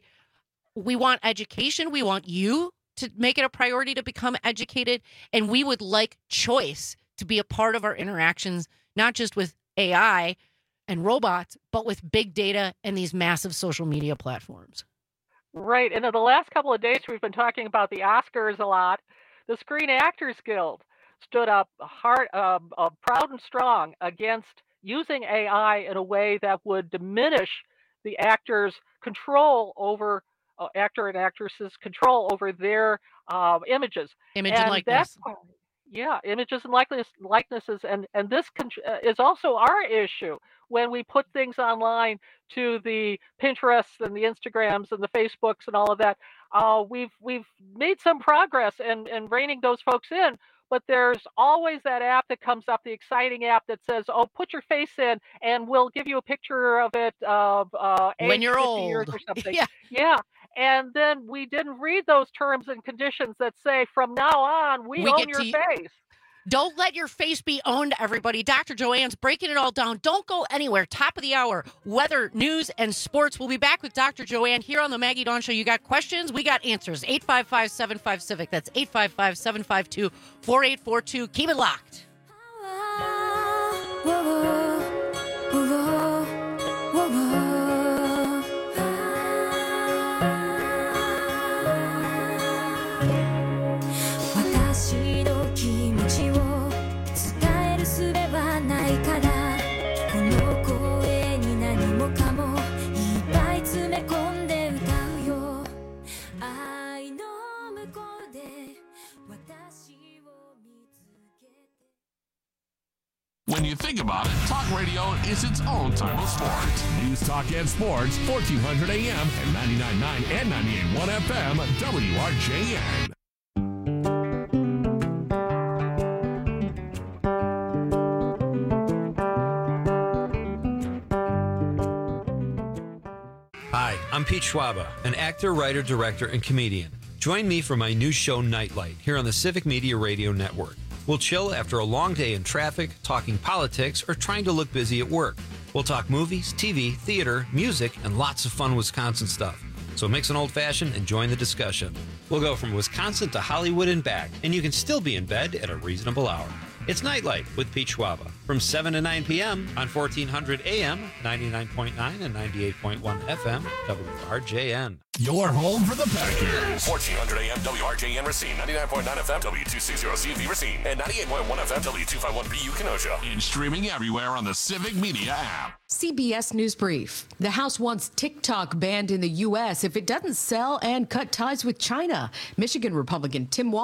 we want education, we want you to make it a priority to become educated, and we would like choice to be a part of our interactions, not just with A I and robots, but with big data and these massive social media platforms. Right. And in the last couple of days, we've been talking about the Oscars a lot. The Screen Actors Guild stood up hard, uh, uh, proud and strong against using A I in a way that would diminish the actors' control over uh, actor and actresses' control over their uh, images. Image and, and likeness. That, yeah, images and likeness, likenesses, and and this con- uh, is also our issue when we put things online to the Pinterests and the Instagrams and the Facebooks and all of that. Uh, we've we've made some progress in, in reining those folks in, but there's always that app that comes up, the exciting app that says, "Oh, put your face in, and we'll give you a picture of it of uh, when you're old years or something." yeah. yeah. And then we didn't read those terms and conditions that say, from now on, we, We own get your to- face. Don't let your face be owned, everybody. Doctor Joanne's breaking it all down. Don't go anywhere. Top of the hour, weather, news, and sports. We'll be back with Doctor Joanne here on the Maggie Dawn Show. You got questions? We got answers. eight five five, seven five, civic. That's eight five five, seven five two, four eight four two. Keep it locked. When you think about it, talk radio is its own type of sport. News, talk, and sports, fourteen hundred A M and ninety-nine point nine and ninety-eight point one F M, W R J N. Hi, I'm Pete Schwaba, an actor, writer, director, and comedian. Join me for my new show, Nightlight, here on the Civic Media Radio Network. We'll chill after a long day in traffic, talking politics, or trying to look busy at work. We'll talk movies, T V, theater, music, and lots of fun Wisconsin stuff. So mix an old-fashioned and join the discussion. We'll go from Wisconsin to Hollywood and back, and you can still be in bed at a reasonable hour. It's Nightlight with Pete Schwaba from seven to nine p.m. on fourteen hundred A M, ninety-nine point nine and ninety-eight point one F M, W R J N. Your home for the Packers. fourteen hundred A M W R J N Racine, ninety-nine point nine F M W two sixty C V Racine, and ninety-eight point one F M W two fifty-one B U Kenosha. And streaming everywhere on the Civic Media app. C B S News Brief. The House wants TikTok banned in the U S if it doesn't sell and cut ties with China. Michigan Republican Tim Walz